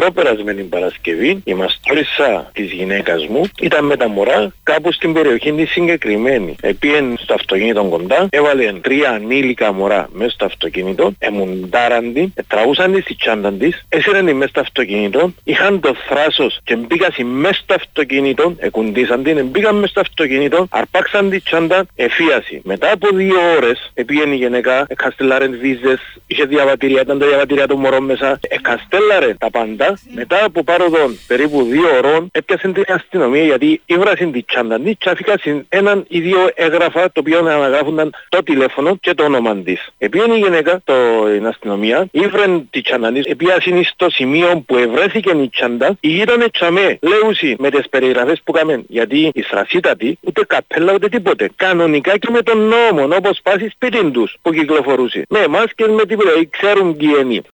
προπερασμένη Παρασκευή η μαστόρισα της γυναίκας μου ήταν με τα μωρά κάπου στην περιοχή της συγκεκριμένη. Επίεν στο αυτοκίνητο κοντά, έβαλε 3 ανήλικα μωρά μέσα στο αυτοκίνητο, εμουντάραν την, τραούσαν τη τσάντα της, έσυραν τη μέσα στο αυτοκίνητο, είχαν το θράσος και μπήκαν μέσα στο αυτοκίνητο, εκουντήσαν την, μπήκαν μέσα στο αυτοκίνητο, αρπάξαν τη τσάντα, εφίαση. Μετά από 2 ώρες, επίεν η γυναίκα, εκαστελάρεν βίζες, είχε διαβατηρία, ήταν τα διαβατηρία των μωρών μέσα, εκαστέλαρε τα πάντα. Μετά από πάροδον περίπου 2 ώρων, έπιασε την αστυνομία γιατί ήβρασαν τη τσάντα της και αφήκασαν έναν ή 2 έγγραφα το οποίο αναγράφονταν το τηλέφωνο και το όνομα της. Επίεν η γυναίκα, την αστυνομία, ήβρεν τη τσάντα της, επίασαν στο σημείο που ευρέθηκε η τσάντα, η γύρανε τσαμέ, λέουσι με τις περιγραφές που κάμεν, γιατί η στρασίτατη ούτε καπέλα ούτε τίποτε. Κανονικά και με τον νόμο, όπως πάσει σπίτι τους που κυκλοφορούσε. Με μάσκες με τίποτα, ξέρουν τι είναι.